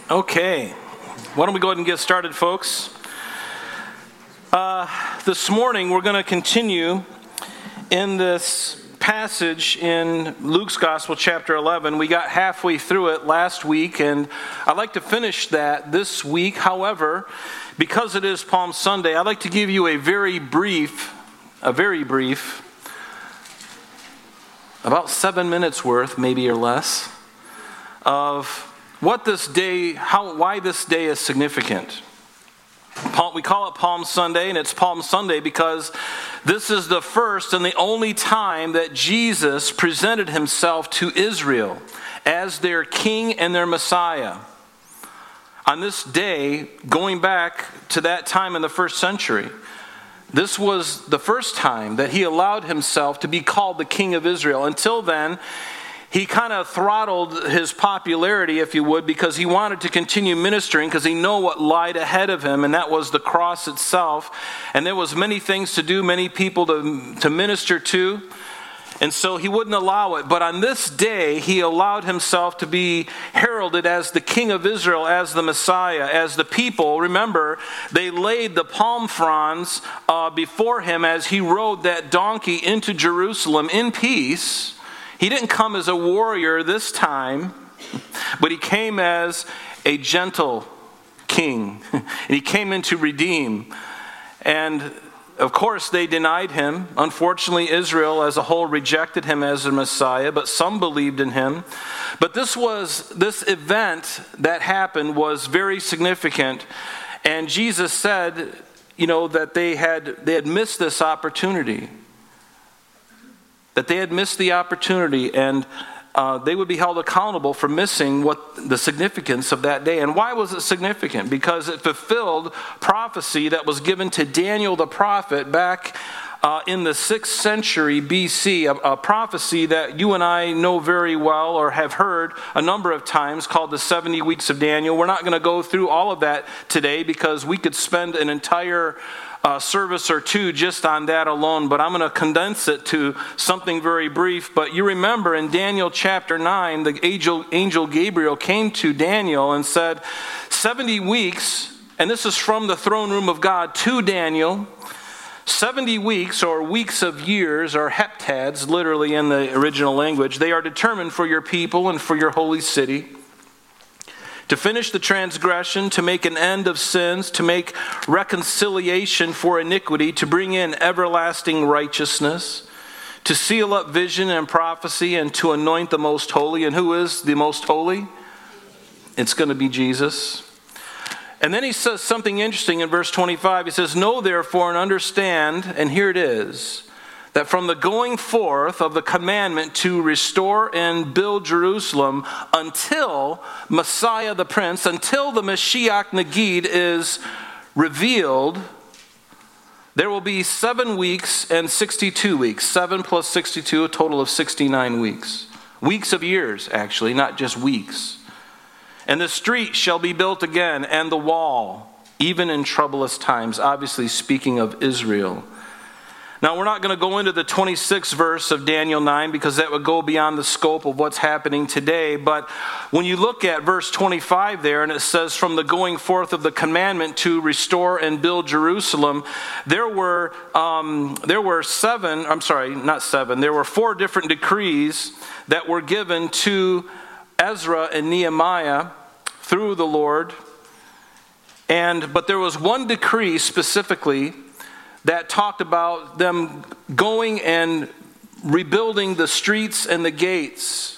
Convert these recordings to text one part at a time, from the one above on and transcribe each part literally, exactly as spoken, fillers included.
Okay, why don't we go ahead and get started, folks? Uh, this morning we're going to continue in this passage in Luke's Gospel, chapter eleven. We got halfway through it last week, and I'd like to finish that this week. However, because it is Palm Sunday, I'd like to give you a very brief, a very brief, about seven minutes worth, maybe or less, of what this day, how, why this day is significant. Palm, we call it Palm Sunday, and it's Palm Sunday because this is the first and the only time that Jesus presented himself to Israel as their king and their Messiah. On this day, going back to that time in the first century, this was the first time that he allowed himself to be called the King of Israel. Until then, he kind of throttled his popularity, if you would, because he wanted to continue ministering because he knew what lied ahead of him, and that was the cross itself. And there was many things to do, many people to, to minister to, and so he wouldn't allow it. But on this day, he allowed himself to be heralded as the King of Israel, as the Messiah, as the people. Remember, they laid the palm fronds uh, before him as he rode that donkey into Jerusalem in peace. He didn't come as a warrior this time, but he came as a gentle king. And he came in to redeem. And of course, they denied him. Unfortunately, Israel as a whole rejected him as a Messiah, but some believed in him. But this was this event that happened was very significant. And Jesus said, you know, that they had they had missed this opportunity. That they had missed the opportunity, and uh, they would be held accountable for missing what the significance of that day. And why was it significant? Because it fulfilled prophecy that was given to Daniel the prophet back uh, in the sixth century B C, a, a prophecy that you and I know very well or have heard a number of times, called the seventy weeks of Daniel. We're not going to go through all of that today because we could spend an entire Uh, service or two just on that alone, but I'm going to condense it to something very brief. But you remember in Daniel chapter nine, the angel, angel Gabriel came to Daniel and said, seventy weeks, and this is from the throne room of God to Daniel, seventy weeks or weeks of years, or heptads, literally in the original language, they are determined for your people and for your holy city, to finish the transgression, to make an end of sins, to make reconciliation for iniquity, to bring in everlasting righteousness, to seal up vision and prophecy, and to anoint the most holy. And who is the most holy? It's going to be Jesus. And then he says something interesting in verse twenty-five. He says, "Know therefore and understand," and here it is, "that from the going forth of the commandment to restore and build Jerusalem until Messiah the Prince, until the Mashiach Nagid is revealed, there will be seven weeks and sixty-two weeks." Seven plus sixty-two, a total of sixty-nine weeks. Weeks of years, actually, not just weeks. "And the street shall be built again, and the wall, even in troublous times." Obviously speaking of Israel. Now, we're not going to go into the twenty-sixth verse of Daniel nine because that would go beyond the scope of what's happening today. But when you look at verse twenty-five there, and it says, "From the going forth of the commandment to restore and build Jerusalem," there were um, there were seven, I'm sorry, not seven, there were four different decrees that were given to Ezra and Nehemiah through the Lord. And but there was one decree specifically that talked about them going and rebuilding the streets and the gates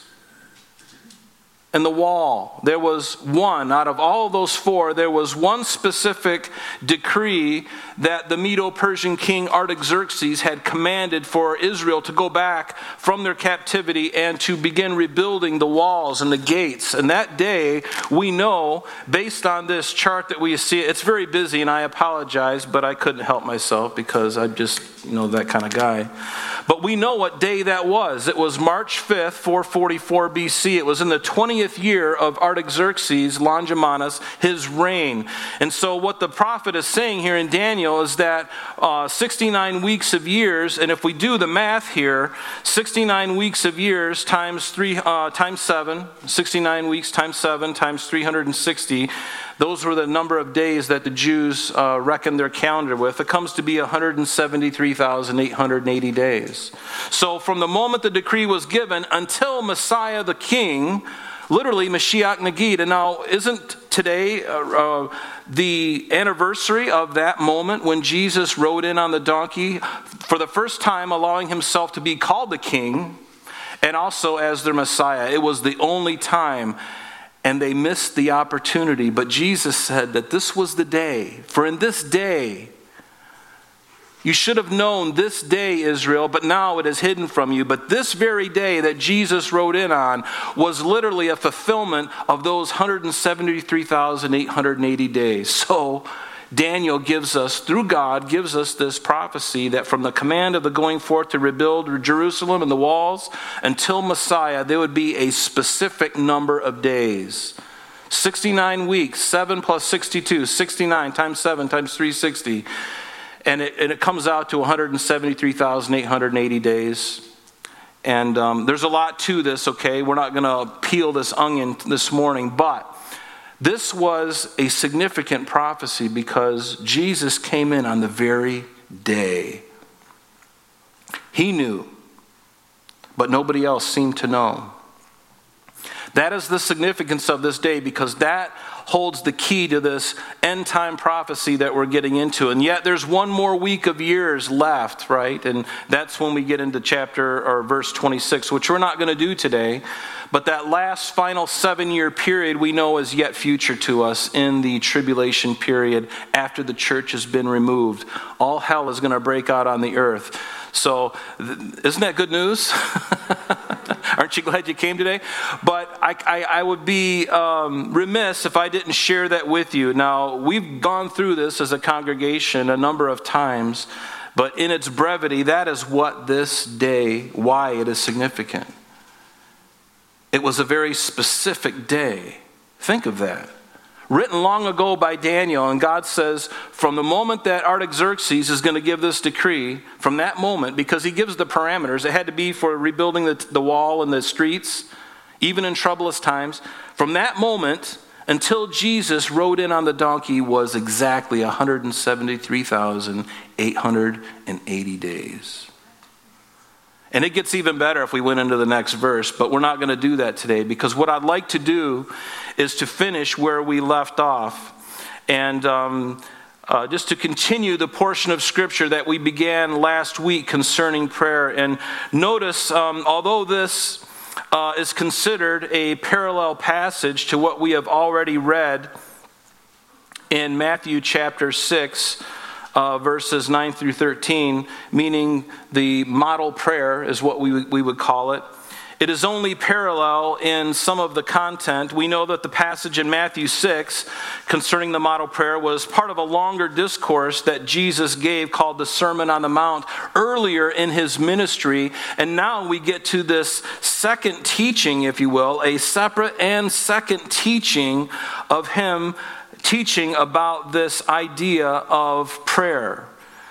and the wall. There was one, out of all of those four, there was one specific decree that the Medo-Persian king Artaxerxes had commanded for Israel to go back from their captivity and to begin rebuilding the walls and the gates. And that day, we know, based on this chart that we see, it's very busy, and I apologize, but I couldn't help myself because I'm just, you know, that kind of guy. But we know what day that was. It was March fifth, four forty-four B C. It was in the twentieth year of Artaxerxes Longimanus, his reign. And so what the prophet is saying here in Daniel is that uh, sixty-nine weeks of years, and if we do the math here, sixty-nine weeks of years times three uh, times seven, sixty-nine weeks times seven times three hundred sixty, those were the number of days that the Jews uh, reckoned their calendar with. It comes to be one hundred seventy-three thousand eight hundred eighty days. So from the moment the decree was given until Messiah the King, literally Mashiach Nagid. And now, isn't today uh, uh, the anniversary of that moment when Jesus rode in on the donkey for the first time, allowing himself to be called the King and also as their Messiah? It was the only time. And they missed the opportunity. But Jesus said that this was the day. For in this day, you should have known this day, Israel, but now it is hidden from you. But this very day that Jesus rode in on was literally a fulfillment of those one hundred seventy-three thousand eight hundred eighty days. So Daniel gives us, through God, gives us this prophecy that from the command of the going forth to rebuild Jerusalem and the walls until Messiah, there would be a specific number of days. sixty-nine weeks, seven plus sixty-two, sixty-nine times seven times three hundred sixty. And it, and it comes out to one hundred seventy-three thousand eight hundred eighty days. And um, there's a lot to this, okay? We're not going to peel this onion this morning, but this was a significant prophecy because Jesus came in on the very day. He knew, but nobody else seemed to know. That is the significance of this day because that holds the key to this end time prophecy that we're getting into. And yet there's one more week of years left, right? And that's when we get into chapter or verse twenty-six, which we're not going to do today. But that last final seven-year period we know is yet future to us in the tribulation period after the church has been removed. All hell is going to break out on the earth. So isn't that good news? Aren't you glad you came today? But I, I, I would be um, remiss if I didn't share that with you. Now, we've gone through this as a congregation a number of times, but in its brevity, that is what this day, why it is significant. It was a very specific day. Think of that. Written long ago by Daniel, and God says, from the moment that Artaxerxes is going to give this decree, from that moment, because he gives the parameters, it had to be for rebuilding the, the wall and the streets, even in troublous times. From that moment until Jesus rode in on the donkey was exactly one hundred seventy-three thousand eight hundred eighty days. And it gets even better if we went into the next verse, but we're not going to do that today because what I'd like to do is to finish where we left off and um, uh, just to continue the portion of Scripture that we began last week concerning prayer. And notice, um, although this uh, is considered a parallel passage to what we have already read in Matthew chapter six, Uh, verses nine through thirteen, meaning the model prayer is what we, we would call it. It is only parallel in some of the content. We know that the passage in Matthew six concerning the model prayer was part of a longer discourse that Jesus gave called the Sermon on the Mount earlier in his ministry. And now we get to this second teaching, if you will, a separate and second teaching of him teaching about this idea of prayer.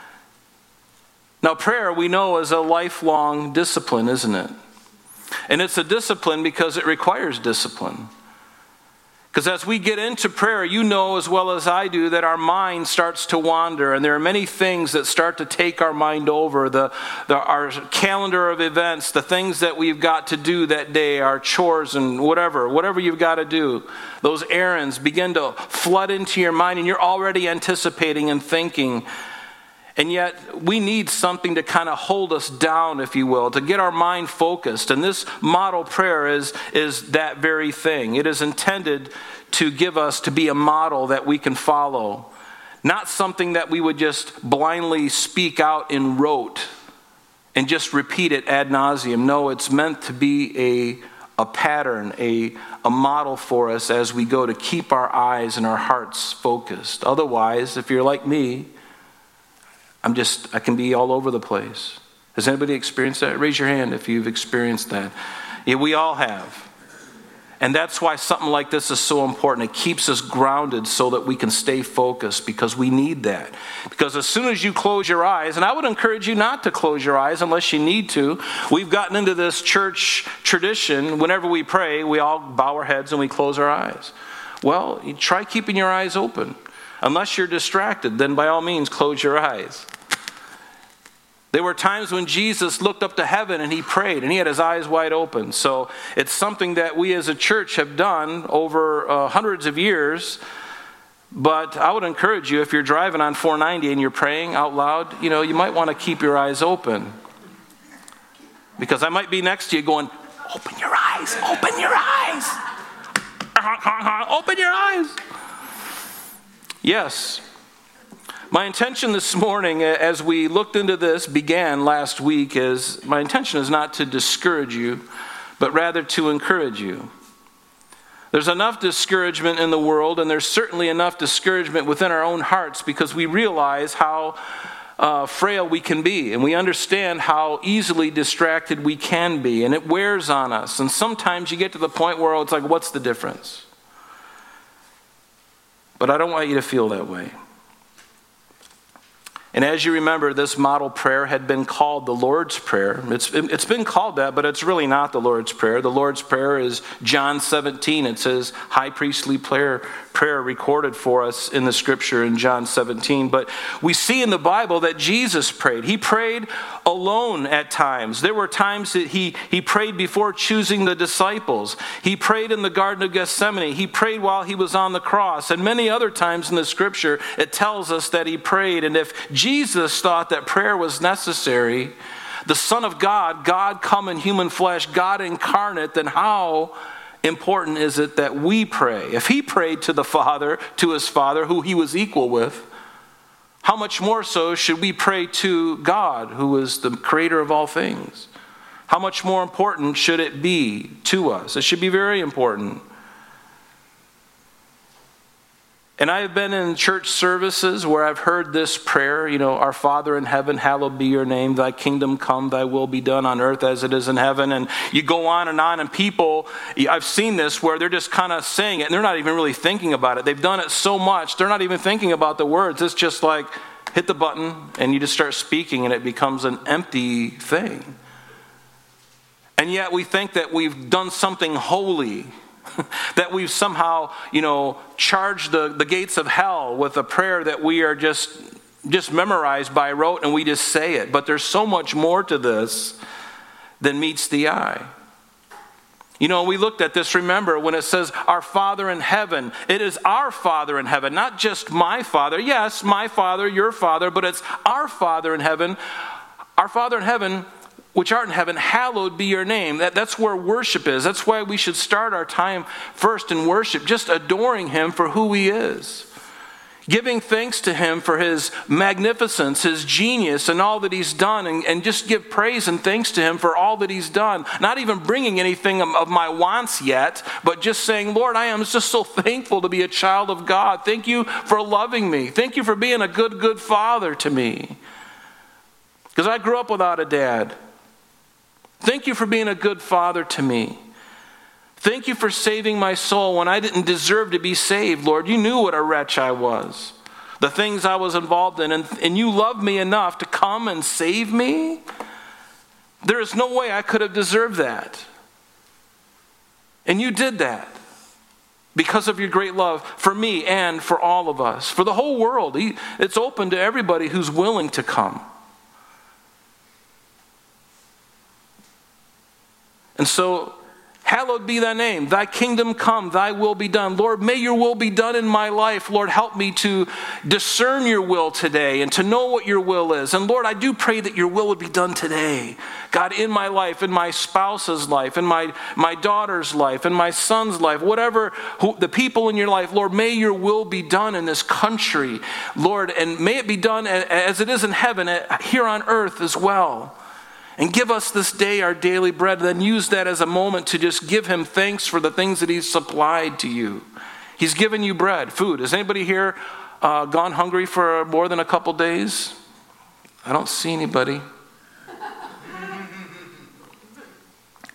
Now, prayer we know is a lifelong discipline, isn't it? And it's a discipline because it requires discipline. Because as we get into prayer, you know as well as I do that our mind starts to wander, and there are many things that start to take our mind over. The, the our calendar of events, the things that we've got to do that day, our chores and whatever, whatever you've got to do, those errands begin to flood into your mind, and you're already anticipating and thinking. And yet, we need something to kind of hold us down, if you will, to get our mind focused. And this model prayer is, is that very thing. It is intended to give us, to be a model that we can follow. Not something that we would just blindly speak out in rote and just repeat it ad nauseum. No, it's meant to be a, a pattern, a, a model for us as we go to keep our eyes and our hearts focused. Otherwise, if you're like me, I'm just, I can be all over the place. Has anybody experienced that? Raise your hand if you've experienced that. Yeah, we all have. And that's why something like this is so important. It keeps us grounded so that we can stay focused, because we need that. Because as soon as you close your eyes, and I would encourage you not to close your eyes unless you need to. We've gotten into this church tradition. Whenever we pray, we all bow our heads and we close our eyes. Well, you try keeping your eyes open. Unless you're distracted, then by all means, close your eyes. There were times when Jesus looked up to heaven and he prayed and he had his eyes wide open. So it's something that we as a church have done over uh, hundreds of years. But I would encourage you, if you're driving on four ninety and you're praying out loud, you know, you might want to keep your eyes open. Because I might be next to you going, open your eyes, open your eyes. Open your eyes. Yes. My intention this morning, as we looked into this, began last week, is my intention is not to discourage you, but rather to encourage you. There's enough discouragement in the world, and there's certainly enough discouragement within our own hearts, because we realize how uh, frail we can be, and we understand how easily distracted we can be, and it wears on us. And sometimes you get to the point where it's like, what's the difference? But I don't want you to feel that way. And as you remember, this model prayer had been called the Lord's Prayer. It's, it's been called that, but it's really not the Lord's Prayer. The Lord's Prayer is John seventeen. It's his high priestly prayer, prayer recorded for us in the scripture in John seventeen. But we see in the Bible that Jesus prayed. He prayed alone at times. There were times that he, he prayed before choosing the disciples. He prayed in the Garden of Gethsemane. He prayed while he was on the cross. And many other times in the scripture, it tells us that he prayed. And if Jesus thought that prayer was necessary, the Son of God, God come in human flesh, God incarnate, then how important is it that we pray? If he prayed to the Father, to his Father, who he was equal with, how much more so should we pray to God, who is the creator of all things? How much more important should it be to us? It should be very important. And I have been in church services where I've heard this prayer, you know, our Father in heaven, hallowed be your name, thy kingdom come, thy will be done on earth as it is in heaven. And you go on and on, and people, I've seen this where they're just kind of saying it, and they're not even really thinking about it. They've done it so much, they're not even thinking about the words. It's just like, hit the button, and you just start speaking, and it becomes an empty thing. And yet we think that we've done something holy, that we've somehow, you know, charged the, the gates of hell with a prayer that we are just, just memorized by rote, and we just say it. But there's so much more to this than meets the eye. You know, we looked at this, remember, when it says, our Father in heaven. It is our Father in heaven, not just my Father. Yes, my Father, your Father, but it's our Father in heaven. Our Father in heaven, which art in heaven, hallowed be your name. That, that's where worship is. That's why we should start our time first in worship, just adoring him for who he is. Giving thanks to him for his magnificence, his genius, and all that he's done. And, and just give praise and thanks to him for all that he's done. Not even bringing anything of, of my wants yet, but just saying, Lord, I am just so thankful to be a child of God. Thank you for loving me. Thank you for being a good, good father to me. Because I grew up without a dad. Thank you for being a good father to me. Thank you for saving my soul when I didn't deserve to be saved, Lord. You knew what a wretch I was, the things I was involved in, and, and you loved me enough to come and save me. There is no way I could have deserved that. And you did that because of your great love for me and for all of us, for the whole world. It's open to everybody who's willing to come. And so, hallowed be thy name. Thy kingdom come, thy will be done. Lord, may your will be done in my life. Lord, help me to discern your will today and to know what your will is. And Lord, I do pray that your will would be done today. God, in my life, in my spouse's life, in my, my daughter's life, in my son's life, whatever, who, the people in your life, Lord, may your will be done in this country, Lord, and may it be done as it is in heaven, here on earth as well. And give us this day our daily bread. Then use that as a moment to just give him thanks for the things that he's supplied to you. He's given you bread, food. Has anybody here uh, gone hungry for more than a couple days? I don't see anybody.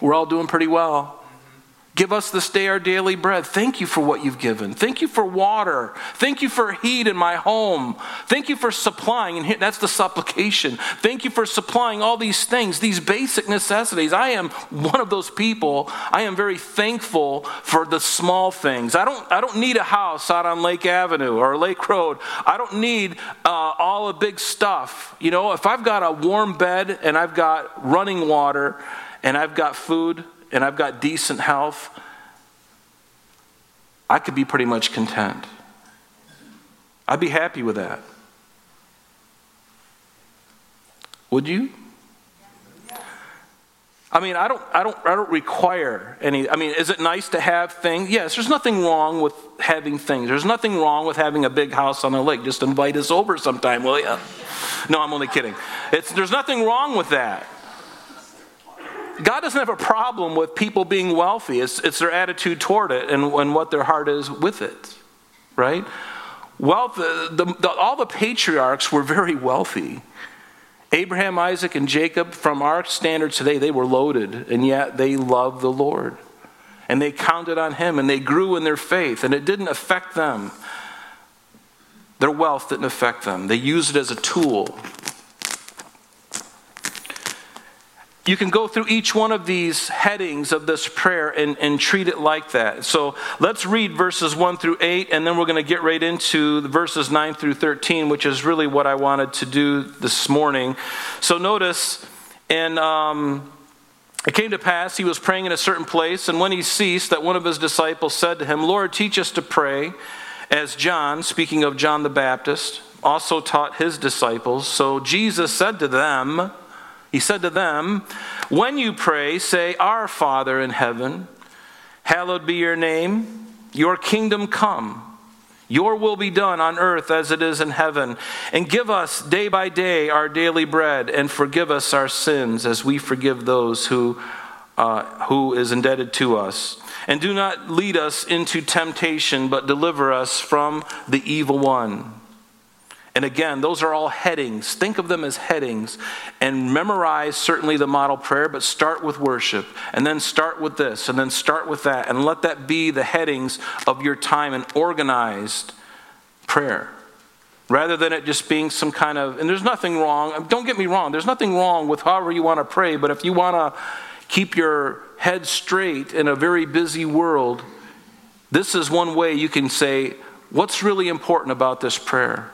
We're all doing pretty well. Give us this day our daily bread. Thank you for what you've given. Thank you for water. Thank you for heat in my home. Thank you for supplying, and that's the supplication. Thank you for supplying all these things, these basic necessities. I am one of those people. I am very thankful for the small things. I don't, I don't need a house out on Lake Avenue or Lake Road. I don't need uh, all the big stuff. You know, if I've got a warm bed and I've got running water and I've got food, and I've got decent health, I could be pretty much content. I'd be happy with that. Would you? I mean, I don't I don't I don't require any. I mean, is it nice to have things? Yes, there's nothing wrong with having things. There's nothing wrong with having a big house on the lake. Just invite us over sometime, will you? No, I'm only kidding. It's there's nothing wrong with that. God doesn't have a problem with people being wealthy. It's, it's their attitude toward it and, and what their heart is with it, right? Wealth, the, the, the, all the patriarchs were very wealthy. Abraham, Isaac, and Jacob, from our standards today, they were loaded, and yet they loved the Lord. And they counted on him, and they grew in their faith, and it didn't affect them. Their wealth didn't affect them. They used it as a tool. You can go through each one of these headings of this prayer and, and treat it like that. So let's read verses one through eight, and then we're going to get right into the verses nine through thirteen, which is really what I wanted to do this morning. So notice, and um, it came to pass, he was praying in a certain place, and when he ceased, that one of his disciples said to him, Lord, teach us to pray, as John, speaking of John the Baptist, also taught his disciples. So Jesus said to them, He said to them, when you pray, say, Our Father in heaven, hallowed be your name, your kingdom come, your will be done on earth as it is in heaven. And give us day by day our daily bread, and forgive us our sins as we forgive those who, uh, who is indebted to us. And do not lead us into temptation, but deliver us from the evil one. And again, those are all headings. Think of them as headings. And memorize certainly the model prayer, but start with worship. And then start with this, and then start with that. And let that be the headings of your time in organized prayer. Rather than it just being some kind of, and there's nothing wrong, don't get me wrong, there's nothing wrong with however you want to pray, but if you want to keep your head straight in a very busy world, this is one way you can say, what's really important about this prayer?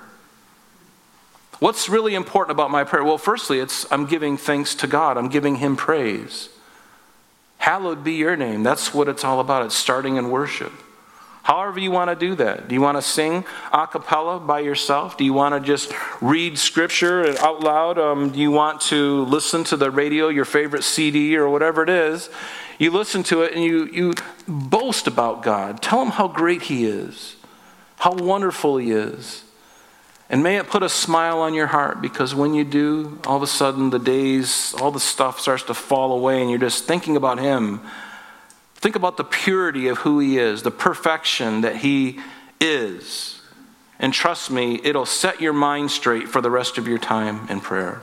What's really important about my prayer? Well, firstly, it's I'm giving thanks to God. I'm giving him praise. Hallowed be your name. That's what it's all about. It's starting in worship. However you want to do that. Do you want to sing a cappella by yourself? Do you want to just read scripture out loud? Um, do you want to listen to the radio, your favorite C D or whatever it is? You listen to it and you, you boast about God. Tell him how great he is, how wonderful he is. And may it put a smile on your heart, because when you do, all of a sudden the days, all the stuff starts to fall away and you're just thinking about him. Think about the purity of who he is, the perfection that he is. And trust me, it'll set your mind straight for the rest of your time in prayer.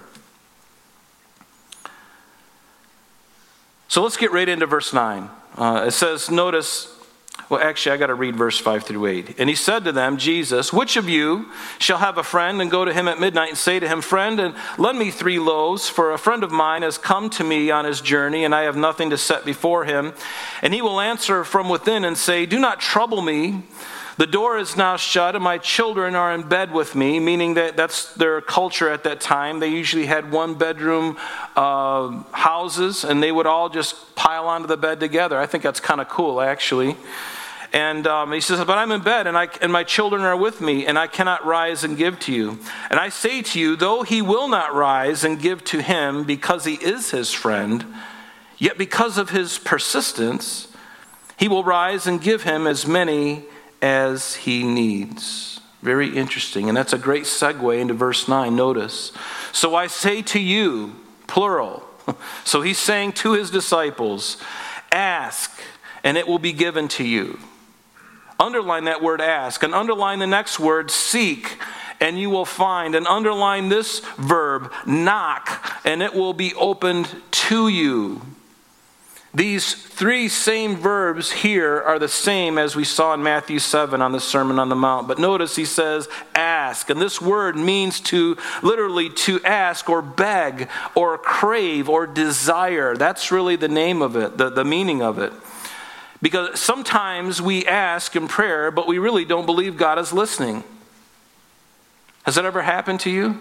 So let's get right into verse nine. Uh, it says, notice... Well, actually, I got to read verse five through eight. And he said to them, Jesus, which of you shall have a friend and go to him at midnight and say to him, Friend, and lend me three loaves, for a friend of mine has come to me on his journey, and I have nothing to set before him. And he will answer from within and say, Do not trouble me. The door is now shut, and my children are in bed with me, meaning that that's their culture at that time. They usually had one-bedroom uh, houses, and they would all just pile onto the bed together. I think that's kind of cool, actually. And um, he says, but I'm in bed, and, I, and my children are with me, and I cannot rise and give to you. And I say to you, though he will not rise and give to him because he is his friend, yet because of his persistence, he will rise and give him as many as he needs. Very interesting. And that's a great segue into verse nine. Notice. So I say to you, plural. So he's saying to his disciples, ask, and it will be given to you. Underline that word ask, and underline the next word seek, and you will find. And underline this verb knock, and it will be opened to you. These three same verbs here are the same as we saw in Matthew seven on the Sermon on the Mount. But notice he says, ask. And this word means to literally to ask or beg or crave or desire. That's really the name of it, the, the meaning of it. Because sometimes we ask in prayer, but we really don't believe God is listening. Has that ever happened to you?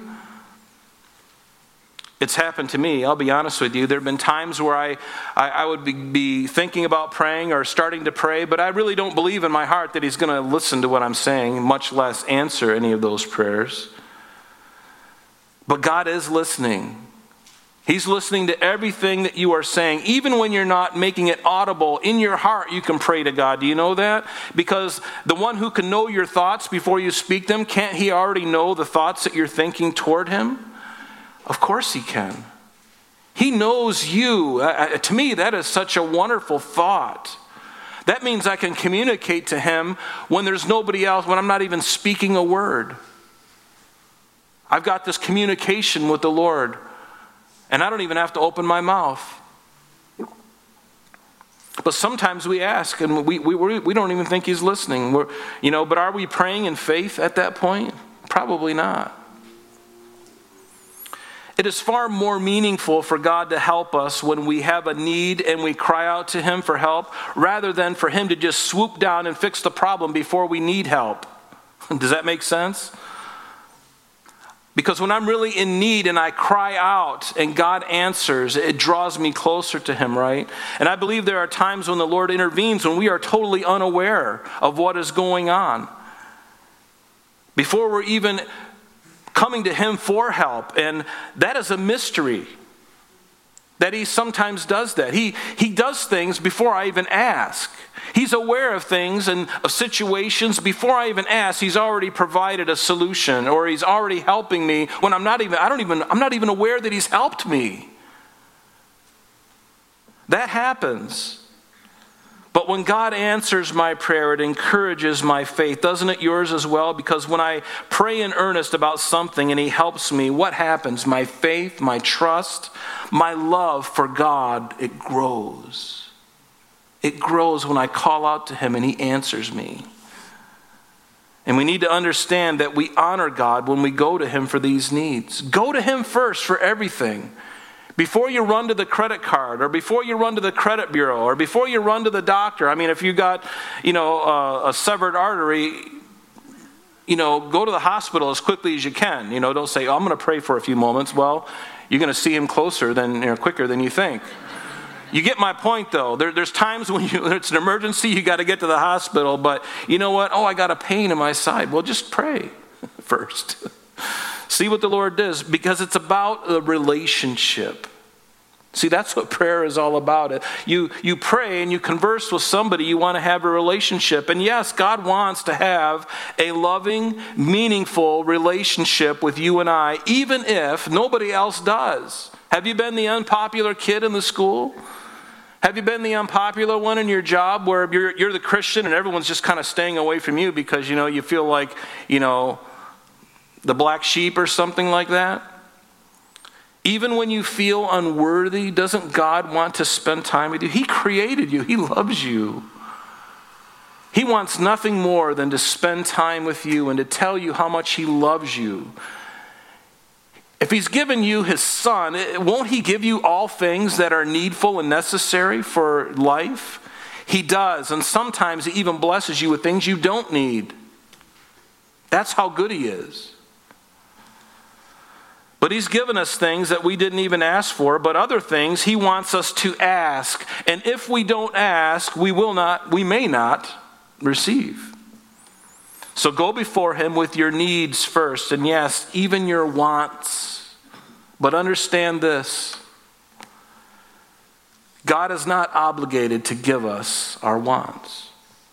It's happened to me, I'll be honest with you. There have been times where I, I, I would be, be thinking about praying or starting to pray, but I really don't believe in my heart that he's going to listen to what I'm saying, much less answer any of those prayers. But God is listening. He's listening to everything that you are saying. Even when you're not making it audible, in your heart you can pray to God. Do you know that? Because the one who can know your thoughts before you speak them, can't he already know the thoughts that you're thinking toward him? Of course he can. He knows you. Uh, to me, that is such a wonderful thought. That means I can communicate to him when there's nobody else, when I'm not even speaking a word. I've got this communication with the Lord, and I don't even have to open my mouth. But sometimes we ask, and we we, we don't even think he's listening. We're, you know, but are we praying in faith at that point? Probably not. It is far more meaningful for God to help us when we have a need and we cry out to him for help, rather than for him to just swoop down and fix the problem before we need help. Does that make sense? Because when I'm really in need and I cry out and God answers, it draws me closer to him, right? And I believe there are times when the Lord intervenes when we are totally unaware of what is going on. Before we're even coming to him for help, and that is a mystery that he sometimes does that. He, he does things before I even ask. He's aware of things and of situations before I even ask. He's already provided a solution, or he's already helping me when I'm not even, I don't even, I'm not even aware that he's helped me. That happens. But when God answers my prayer, it encourages my faith. Doesn't it yours as well? Because when I pray in earnest about something and he helps me, what happens? My faith, my trust, my love for God, it grows. It grows when I call out to him and he answers me. And we need to understand that we honor God when we go to him for these needs. Go to him first for everything. Before you run to the credit card, or before you run to the credit bureau, or before you run to the doctor. I mean, if you got, you know, a, a severed artery, you know, go to the hospital as quickly as you can. You know, don't say, oh, I'm going to pray for a few moments. Well, you're going to see him closer than, you know, quicker than you think. You get my point, though. There, there's times when you, it's an emergency, you got to get to the hospital. But you know what? Oh, I got a pain in my side. Well, just pray first. See what the Lord does, because it's about a relationship. See, that's what prayer is all about. You, you pray and you converse with somebody. You want to have a relationship. And yes, God wants to have a loving, meaningful relationship with you and I, even if nobody else does. Have you been the unpopular kid in the school? Have you been the unpopular one in your job where you're, you're the Christian and everyone's just kind of staying away from you because, you know, you feel like, you know, the black sheep or something like that? Even when you feel unworthy, doesn't God want to spend time with you? He created you. He loves you. He wants nothing more than to spend time with you and to tell you how much he loves you. If he's given you his son, won't he give you all things that are needful and necessary for life? He does, and sometimes he even blesses you with things you don't need. That's how good he is. But he's given us things that we didn't even ask for, but other things he wants us to ask. And if we don't ask, we will not, we may not receive. So go before him with your needs first, and yes, even your wants. But understand this: God is not obligated to give us our wants.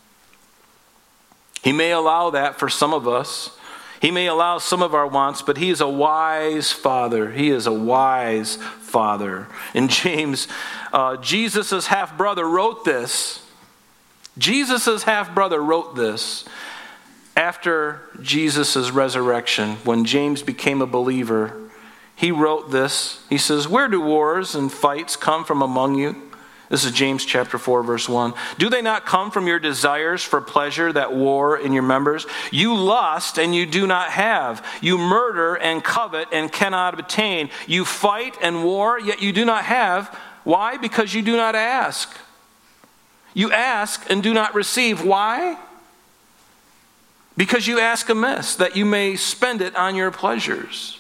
He may allow that for some of us. He may allow some of our wants, but he is a wise father. He is a wise father. In James, uh, Jesus' half-brother wrote this. Jesus' half-brother wrote this after Jesus' resurrection. When James became a believer, he wrote this. He says, "Where do wars and fights come from among you? This is James chapter four, verse one. Do they not come from your desires for pleasure that war in your members? You lust and you do not have. You murder and covet and cannot obtain. You fight and war, yet you do not have. Why? Because you do not ask. You ask and do not receive. Why? Because you ask amiss, that you may spend it on your pleasures.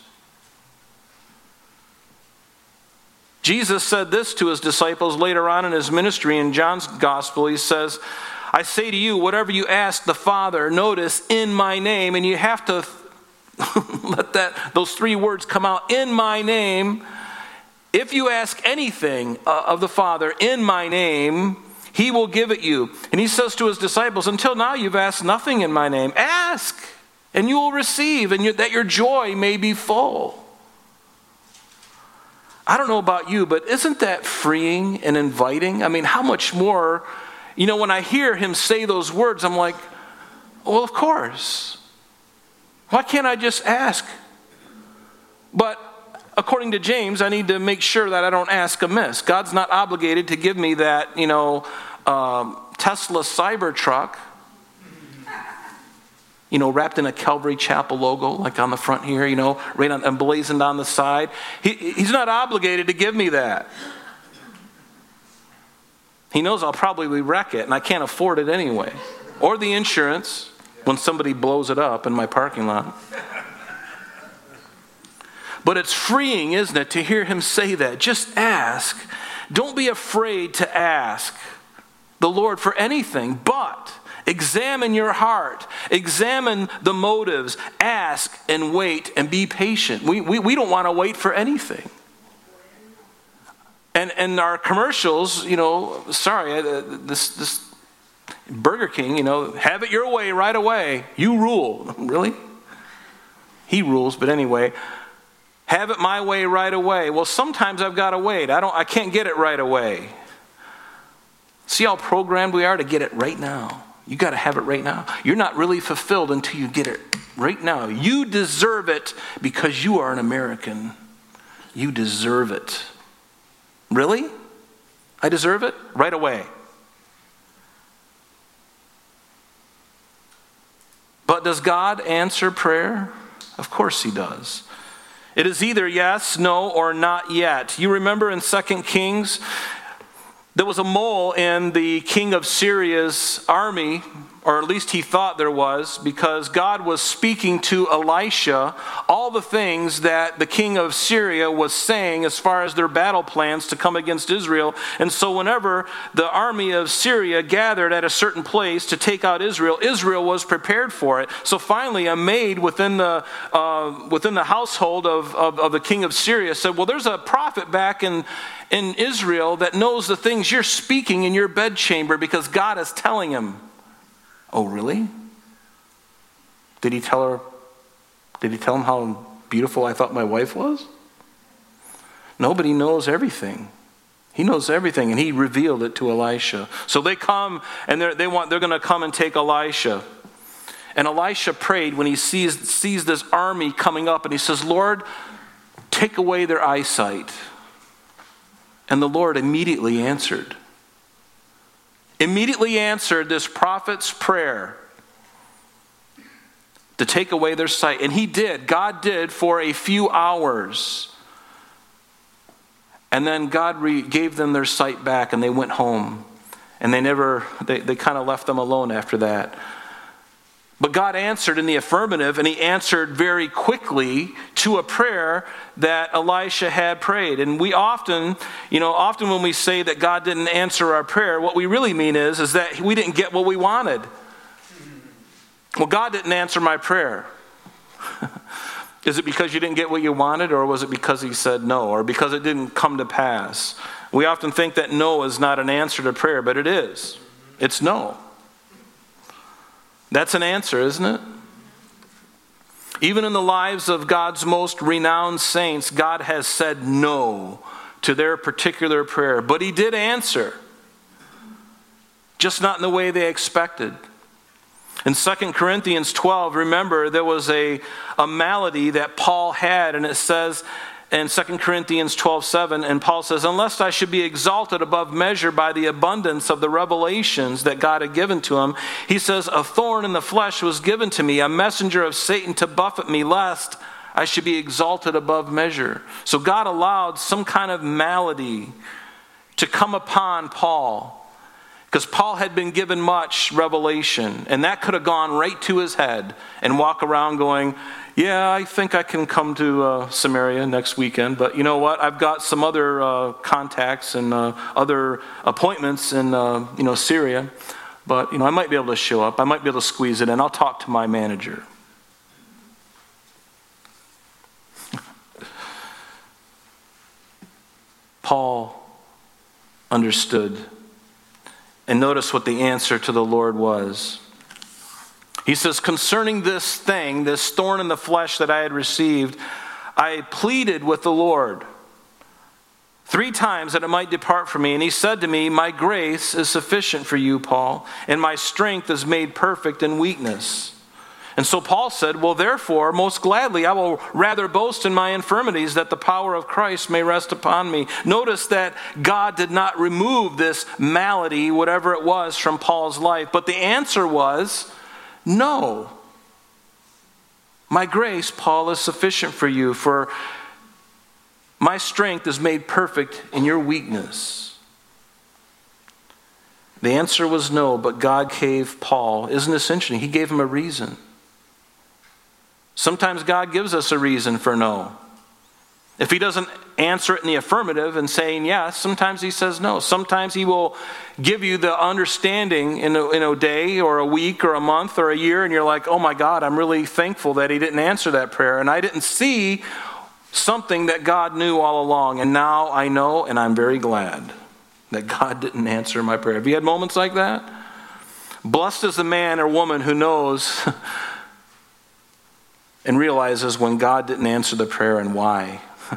Jesus said this to his disciples later on in his ministry in John's gospel. He says, I say to you, whatever you ask the Father, notice, in my name, and you have to let that those three words come out, in my name. If you ask anything of the Father in my name, he will give it you. And he says to his disciples, until now you've asked nothing in my name. Ask, and you will receive, and you, that your joy may be full. I don't know about you, but isn't that freeing and inviting? I mean, how much more, you know, when I hear him say those words, I'm like, well, of course. Why can't I just ask? But according to James, I need to make sure that I don't ask amiss. God's not obligated to give me that, you know, um, Tesla Cybertruck, you know, wrapped in a Calvary Chapel logo, like on the front here, you know, right on, emblazoned on the side. He, he's not obligated to give me that. He knows I'll probably wreck it, and I can't afford it anyway. Or the insurance when somebody blows it up in my parking lot. But it's freeing, isn't it, to hear him say that. Just ask. Don't be afraid to ask the Lord for anything, but examine your heart. Examine the motives. Ask and wait and be patient. We, we, we don't want to wait for anything. And and our commercials, you know, sorry, uh, this this Burger King, you know, have it your way right away. You rule. Really? He rules, but anyway, have it my way right away. Well, sometimes I've got to wait. I don't I can't get it right away. See how programmed we are to get it right now. You got to have it right now. You're not really fulfilled until you get it right now. You deserve it because you are an American. You deserve it. Really? I deserve it? Right away. But does God answer prayer? Of course he does. It is either yes, no, or not yet. You remember in Second Kings, there was a mole in the king of Syria's army, or at least he thought there was, because God was speaking to Elisha all the things that the king of Syria was saying as far as their battle plans to come against Israel. And so whenever the army of Syria gathered at a certain place to take out Israel, Israel was prepared for it. So finally a maid within the uh, within the household of, of, of the king of Syria said, well, there's a prophet back in in Israel that knows the things you're speaking in your bedchamber because God is telling him. Oh, really? Did he tell her, did he tell him how beautiful I thought my wife was? Nobody knows everything. He knows everything, and he revealed it to Elisha. So they come, and they're, they want, they're going to come and take Elisha. And Elisha prayed when he sees, sees this army coming up, and he says, Lord, take away their eyesight. And the Lord immediately answered. Immediately answered this prophet's prayer to take away their sight. And he did. God did for a few hours. And then God re- gave them their sight back, and they went home. And they never, they, they kind of left them alone after that. But God answered in the affirmative, and he answered very quickly to a prayer that Elisha had prayed. And we often, you know, often when we say that God didn't answer our prayer, what we really mean is, is that we didn't get what we wanted. Well, God didn't answer my prayer. Is it because you didn't get what you wanted, or was it because he said no, or because it didn't come to pass? We often think that no is not an answer to prayer, but it is. It's no. That's an answer, isn't it? Even in the lives of God's most renowned saints, God has said no to their particular prayer. But he did answer, just not in the way they expected. In Second Corinthians twelve, remember, there was a, a malady that Paul had, and it says, in Second Corinthians twelve seven, and Paul says, unless I should be exalted above measure by the abundance of the revelations that God had given to him, he says, a thorn in the flesh was given to me, a messenger of Satan to buffet me, lest I should be exalted above measure. So God allowed some kind of malady to come upon Paul, because Paul had been given much revelation, and that could have gone right to his head and walk around going, yeah, I think I can come to uh, Samaria next weekend, but you know what? I've got some other uh, contacts and uh, other appointments in uh, you know Syria, but you know I might be able to show up. I might be able to squeeze it in. I'll talk to my manager. Paul understood. And notice what the answer to the Lord was. He says, concerning this thing, this thorn in the flesh that I had received, I pleaded with the Lord three times that it might depart from me. And he said to me, my grace is sufficient for you, Paul, and my strength is made perfect in weakness. And so Paul said, well, therefore, most gladly, I will rather boast in my infirmities, that the power of Christ may rest upon me. Notice that God did not remove this malady, whatever it was, from Paul's life. But the answer was, no. My grace, Paul, is sufficient for you, for my strength is made perfect in your weakness. The answer was no, but God gave Paul, isn't this interesting? He gave him a reason. Sometimes God gives us a reason for no. If he doesn't answer it in the affirmative and saying yes, sometimes he says no. Sometimes he will give you the understanding in a, in a day or a week or a month or a year, and you're like, oh my God, I'm really thankful that he didn't answer that prayer. And I didn't see something that God knew all along. And now I know, and I'm very glad that God didn't answer my prayer. Have you had moments like that? Blessed is the man or woman who knows and realizes when God didn't answer the prayer and why.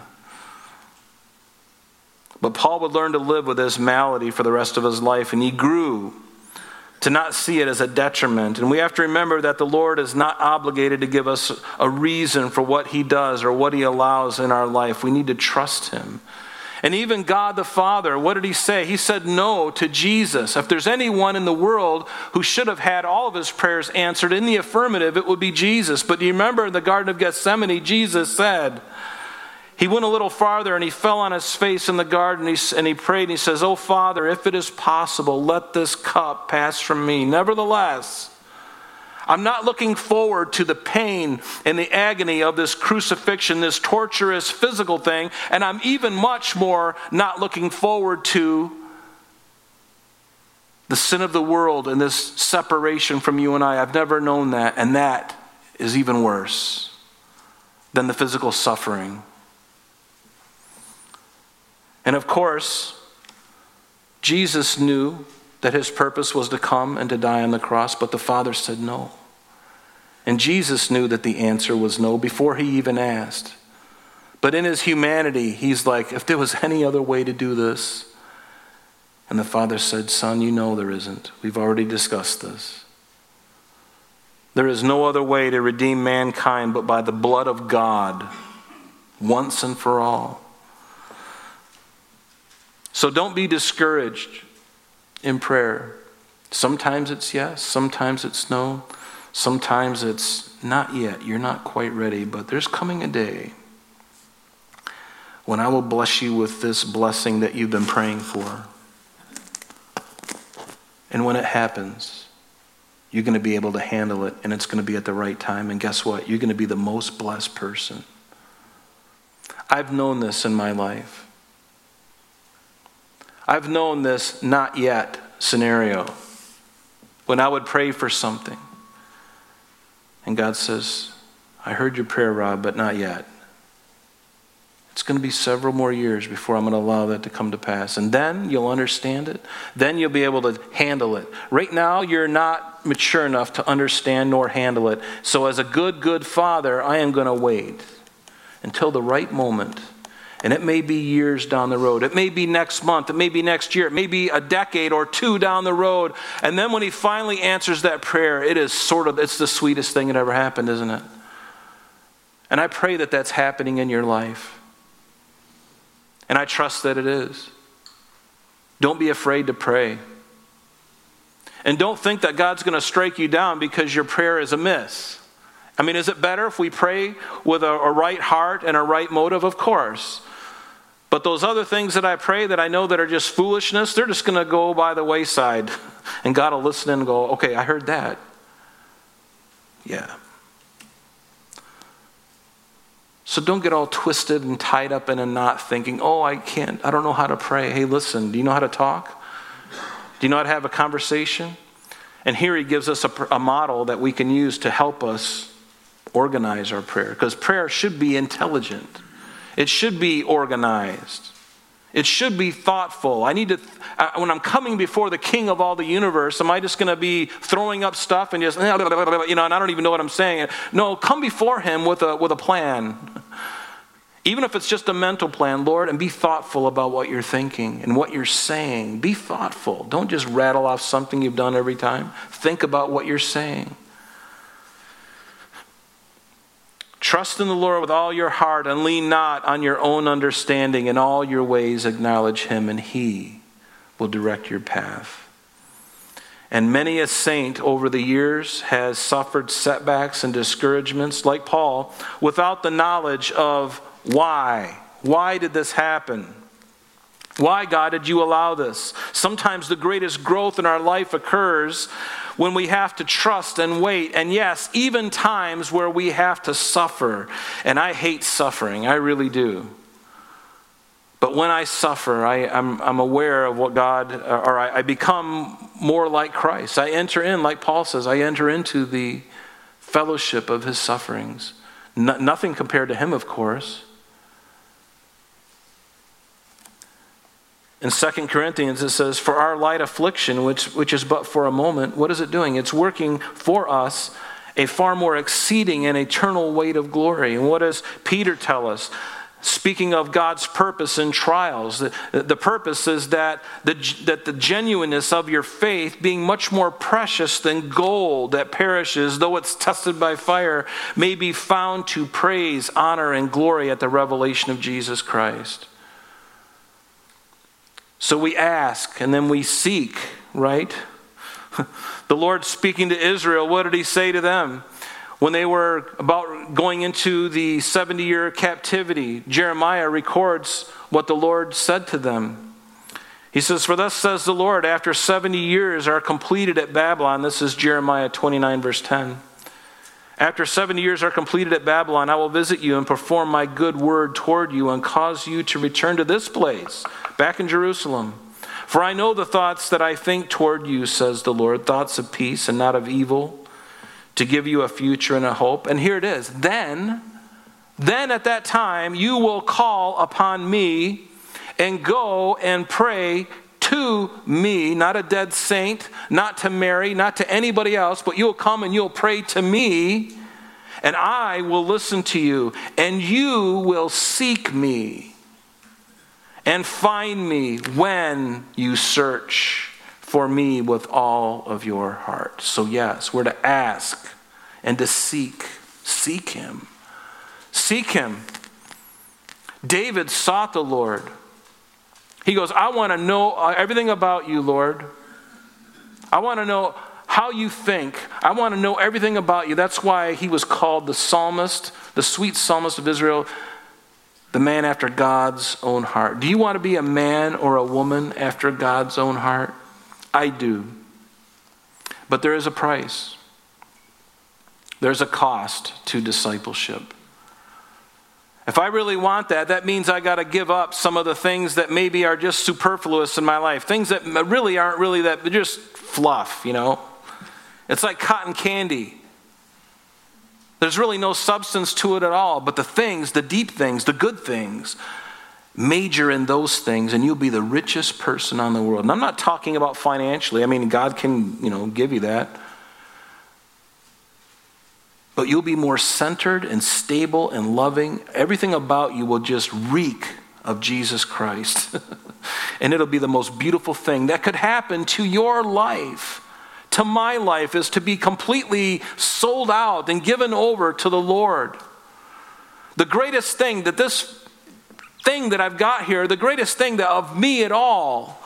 But Paul would learn to live with this malady for the rest of his life, and he grew to not see it as a detriment. And we have to remember that the Lord is not obligated to give us a reason for what he does or what he allows in our life. We need to trust him. And even God the Father, what did he say? He said no to Jesus. If there's anyone in the world who should have had all of his prayers answered in the affirmative, it would be Jesus. But do you remember in the Garden of Gethsemane, Jesus said, he went a little farther and he fell on his face in the garden and he prayed and he says, oh Father, if it is possible, let this cup pass from me. Nevertheless, I'm not looking forward to the pain and the agony of this crucifixion, this torturous physical thing, and I'm even much more not looking forward to the sin of the world and this separation from you and I. I've never known that, and that is even worse than the physical suffering. And of course, Jesus knew that his purpose was to come and to die on the cross, but the Father said no. And Jesus knew that the answer was no before he even asked. But in his humanity, he's like, if there was any other way to do this. And the Father said, son, you know there isn't. We've already discussed this. There is no other way to redeem mankind but by the blood of God, once and for all. So don't be discouraged in prayer. Sometimes it's yes, sometimes it's no, sometimes it's not yet. You're not quite ready, but there's coming a day when I will bless you with this blessing that you've been praying for. And when it happens, you're going to be able to handle it, and it's going to be at the right time. And guess what? You're going to be the most blessed person. I've known this in my life. I've known this not yet scenario. When I would pray for something, and God says, I heard your prayer, Rob, but not yet. It's going to be several more years before I'm going to allow that to come to pass. And then you'll understand it. Then you'll be able to handle it. Right now, you're not mature enough to understand nor handle it. So as a good, good father, I am going to wait until the right moment. And it may be years down the road. It may be next month. It may be next year. It may be a decade or two down the road. And then when he finally answers that prayer, it is sort of, it's the sweetest thing that ever happened, isn't it? And I pray that that's happening in your life. And I trust that it is. Don't be afraid to pray. And don't think that God's going to strike you down because your prayer is amiss. I mean, is it better if we pray with a, a right heart and a right motive? Of course. But those other things that I pray that I know that are just foolishness, they're just going to go by the wayside. And God will listen and go, okay, I heard that. Yeah. So don't get all twisted and tied up in a knot thinking, oh, I can't, I don't know how to pray. Hey, listen, do you know how to talk? Do you know how to have a conversation? And here he gives us a, a model that we can use to help us organize our prayer. Because prayer should be intelligent. It should be organized. It should be thoughtful. I need to, uh, when I'm coming before the King of all the universe, am I just going to be throwing up stuff and just, you know, and I don't even know what I'm saying? No, come before him with a with a plan. Even if it's just a mental plan, Lord, and be thoughtful about what you're thinking and what you're saying. Be thoughtful. Don't just rattle off something you've done every time. Think about what you're saying. Trust in the Lord with all your heart and lean not on your own understanding. In all your ways acknowledge him, and he will direct your path. And many a saint over the years has suffered setbacks and discouragements, like Paul, without the knowledge of why. Why did this happen? Why, God, did you allow this? Sometimes the greatest growth in our life occurs when we have to trust and wait. And yes, even times where we have to suffer. And I hate suffering. I really do. But when I suffer, I, I'm, I'm aware of what God, or I, I become more like Christ. I enter in, like Paul says, I enter into the fellowship of his sufferings. No, nothing compared to him, of course. In Second Corinthians it says, for our light affliction, which, which is but for a moment, what is it doing? It's working for us a far more exceeding and eternal weight of glory. And what does Peter tell us? Speaking of God's purpose in trials, the, the purpose is that the, that the genuineness of your faith, being much more precious than gold that perishes, though it's tested by fire, may be found to praise, honor, and glory at the revelation of Jesus Christ. So we ask and then we seek, right? The Lord speaking to Israel, what did he say to them? When they were about going into the seventy-year captivity, Jeremiah records what the Lord said to them. He says, for thus says the Lord, after seventy years are completed at Babylon, this is Jeremiah twenty-nine verse ten. After seventy years are completed at Babylon, I will visit you and perform my good word toward you and cause you to return to this place, back in Jerusalem. For I know the thoughts that I think toward you, says the Lord, thoughts of peace and not of evil, to give you a future and a hope. And here it is. Then, then at that time, you will call upon me and go and pray to me, not a dead saint, not to Mary, not to anybody else, but you'll come and you'll pray to me, and I will listen to you, and you will seek me and find me when you search for me with all of your heart. So yes, we're to ask and to seek. Seek him. Seek him. David sought the Lord. He goes, I want to know everything about you, Lord. I want to know how you think. I want to know everything about you. That's why he was called the psalmist, the sweet psalmist of Israel, the man after God's own heart. Do you want to be a man or a woman after God's own heart? I do. But there is a price. There's a cost to discipleship. If I really want that, that means I got to give up some of the things that maybe are just superfluous in my life. Things that really aren't really that, they're just fluff, you know. It's like cotton candy. There's really no substance to it at all. But the things, the deep things, the good things, major in those things and you'll be the richest person on the world. And I'm not talking about financially. I mean, God can, you know, give you that. But you'll be more centered and stable and loving. Everything about you will just reek of Jesus Christ. And it'll be the most beautiful thing that could happen to your life, to my life, is to be completely sold out and given over to the Lord. The greatest thing that this thing that I've got here, the greatest thing that of me at all,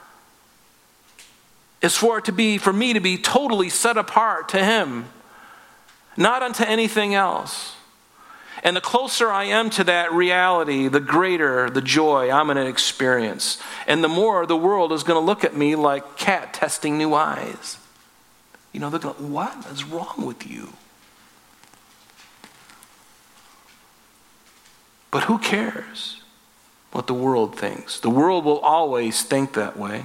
is for it to be, for me to be totally set apart to him, not unto anything else. And the closer I am to that reality, the greater the joy I'm going to experience. And the more the world is going to look at me like cat testing new eyes. You know, they're going, what is wrong with you? But who cares what the world thinks? The world will always think that way.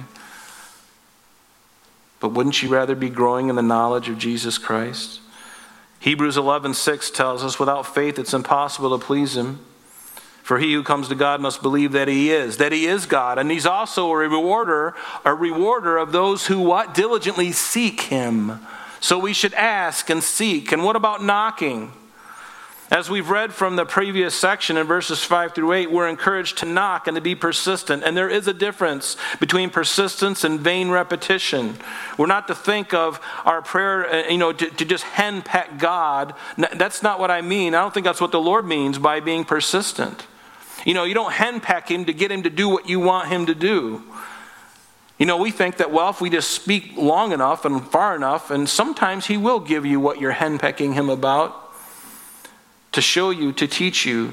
But wouldn't you rather be growing in the knowledge of Jesus Christ? Hebrews eleven six tells us, without faith it's impossible to please him. For he who comes to God must believe that he is, that he is God. And he's also a rewarder, a rewarder of those who what? Diligently seek him. So we should ask and seek. And what about knocking? As we've read from the previous section in verses five through eight, we're encouraged to knock and to be persistent. And there is a difference between persistence and vain repetition. We're not to think of our prayer, you know, to, to just henpeck God. That's not what I mean. I don't think that's what the Lord means by being persistent. You know, you don't henpeck him to get him to do what you want him to do. You know, we think that, well, if we just speak long enough and far enough, and sometimes he will give you what you're henpecking him about, to show you, to teach you.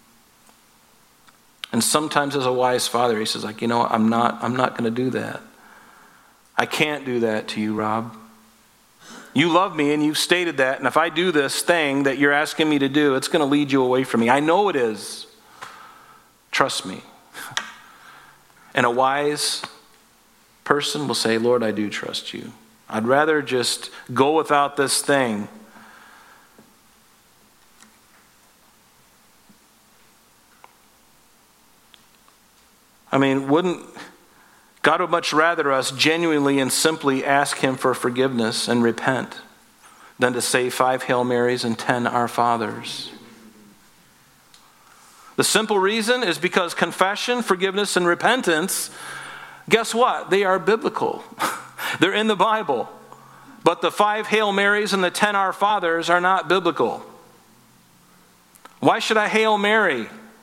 And sometimes as a wise father, he says, like, you know, I'm not, I'm not going to do that. I can't do that to you, Rob. You love me and you've stated that, and if I do this thing that you're asking me to do, it's going to lead you away from me. I know it is. Trust me. And a wise person will say, Lord, I do trust you. I'd rather just go without this thing. I mean, wouldn't God would much rather us genuinely and simply ask him for forgiveness and repent than to say five Hail Marys and ten Our Fathers. The simple reason is because confession, forgiveness, and repentance, guess what? They are biblical. They're in the Bible. But the five Hail Marys and the ten Our Fathers are not biblical. Why should I Hail Mary?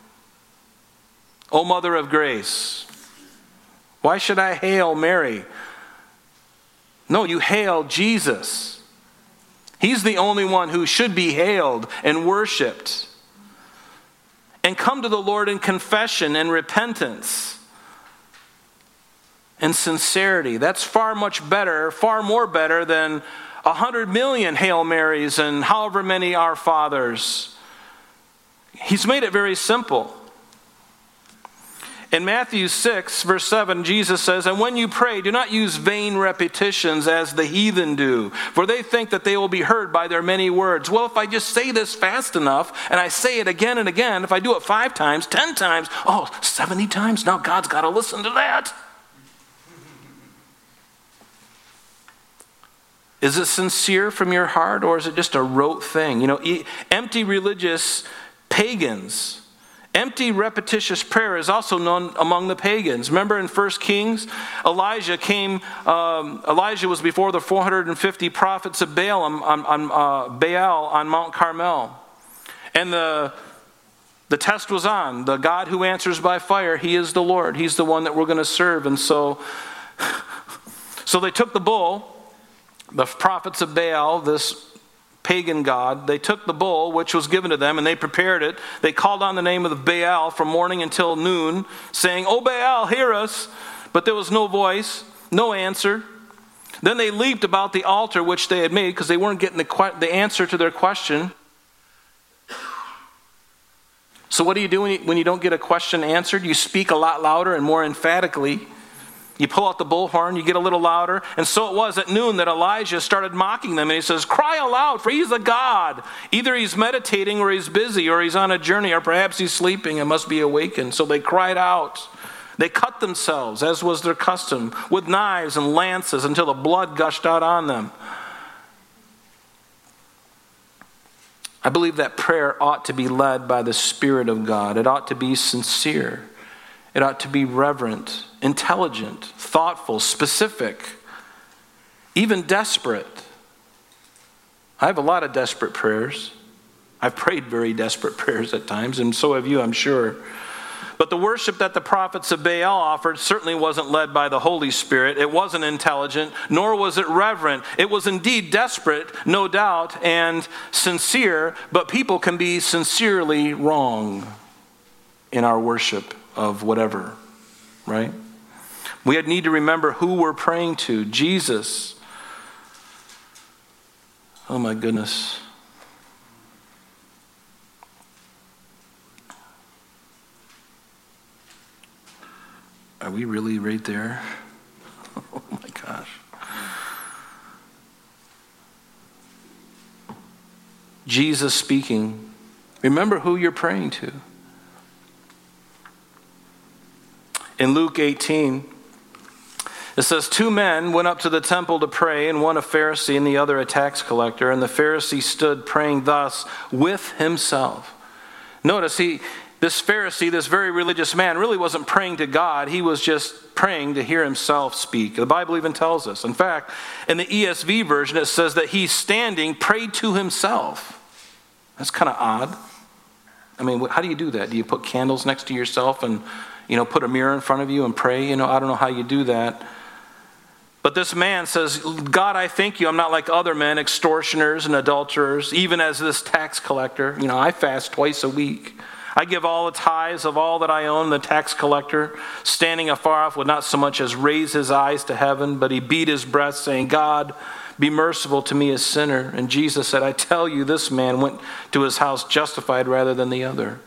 O Mother of Grace. Why should I hail Mary? No, you hail Jesus. He's the only one who should be hailed and worshiped. And come to the Lord in confession and repentance and sincerity. That's far much better, far more better than a hundred million Hail Marys and however many Our Fathers. He's made it very simple. In Matthew six, verse seven, Jesus says, and when you pray, do not use vain repetitions as the heathen do, for they think that they will be heard by their many words. Well, if I just say this fast enough, and I say it again and again, if I do it five times, ten times, oh, seventy times, now God's got to listen to that. Is it sincere from your heart, or is it just a rote thing? You know, empty religious pagans. Empty, repetitious prayer is also known among the pagans. Remember in First Kings, Elijah came, um, Elijah was before the four hundred fifty prophets of Baal on, on, on uh, Baal on Mount Carmel. And the, the test was on. The God who answers by fire, he is the Lord. He's the one that we're going to serve. And so, so they took the bull, the prophets of Baal, this pagan god, they took the bull which was given to them and they prepared it. They called on the name of the Baal from morning until noon, saying, "O Baal, hear us." But there was no voice, no answer. Then they leaped about the altar which they had made because they weren't getting the, que- the answer to their question. So what do you do when you, when you don't get a question answered? You speak a lot louder and more emphatically. You pull out the bullhorn, you get a little louder. And so it was at noon that Elijah started mocking them. And he says, "Cry aloud, for he's a god. Either he's meditating or he's busy or he's on a journey or perhaps he's sleeping and must be awakened." So they cried out. They cut themselves, as was their custom, with knives and lances until the blood gushed out on them. I believe that prayer ought to be led by the Spirit of God. It ought to be sincere. It ought to be reverent, intelligent, thoughtful, specific, even desperate. I have a lot of desperate prayers. I've prayed very desperate prayers at times, and so have you, I'm sure. But the worship that the prophets of Baal offered certainly wasn't led by the Holy Spirit. It wasn't intelligent, nor was it reverent. It was indeed desperate, no doubt, and sincere, but people can be sincerely wrong in our worship of whatever, right? We need to remember who we're praying to. Jesus. Oh my goodness. Are we really right there? Oh my gosh. Jesus speaking. Remember who you're praying to. In Luke eighteen, it says, two men went up to the temple to pray, and one a Pharisee and the other a tax collector. And the Pharisee stood praying thus with himself. Notice, he, this Pharisee, this very religious man, really wasn't praying to God. He was just praying to hear himself speak. The Bible even tells us. In fact, in the E S V version, it says that he's standing, prayed to himself. That's kind of odd. I mean, how do you do that? Do you put candles next to yourself and, you know, put a mirror in front of you and pray? You know, I don't know how you do that. But this man says, God, I thank you. I'm not like other men, extortioners and adulterers, even as this tax collector. You know, I fast twice a week. I give all the tithes of all that I own. The tax collector, standing afar off, would not so much as raise his eyes to heaven, but he beat his breast, saying, God, be merciful to me, a sinner. And Jesus said, I tell you, this man went to his house justified rather than the other.